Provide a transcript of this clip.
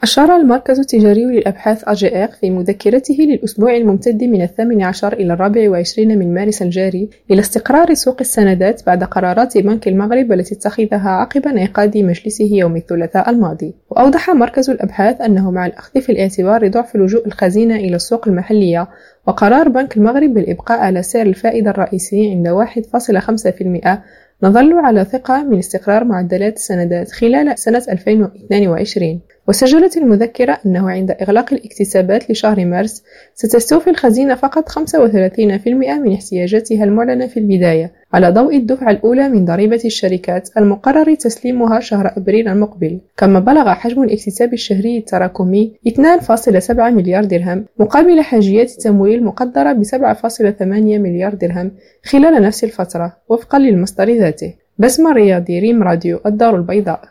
أشار المركز التجاري للأبحاث AGR في مذكرته للأسبوع الممتد من 18 إلى 24 من مارس الجاري إلى استقرار سوق السندات بعد قرارات بنك المغرب التي اتخذها عقب انعقاد مجلسه يوم الثلاثاء الماضي. وأوضح مركز الأبحاث أنه مع الأخذ في الاعتبار ضعف لجوء الخزينة إلى السوق المحلية وقرار بنك المغرب بالإبقاء على سعر الفائدة الرئيسي عند 1.5%، نظل على ثقة من استقرار معدلات السندات خلال سنة 2022. وسجلت المذكرة أنه عند إغلاق الاكتسابات لشهر مارس ستستوفي الخزينة فقط 35% من احتياجاتها المعلنة في البداية، على ضوء الدفعة الأولى من ضريبة الشركات المقرر تسليمها شهر أبريل المقبل. كما بلغ حجم الاكتساب الشهري التراكمي 2.7 مليار درهم مقابل حاجيات التمويل مقدرة ب 7.8 مليار درهم خلال نفس الفترة، وفقا للمصدر ذاته. بسمة رياضي، ريم راديو، الدار البيضاء.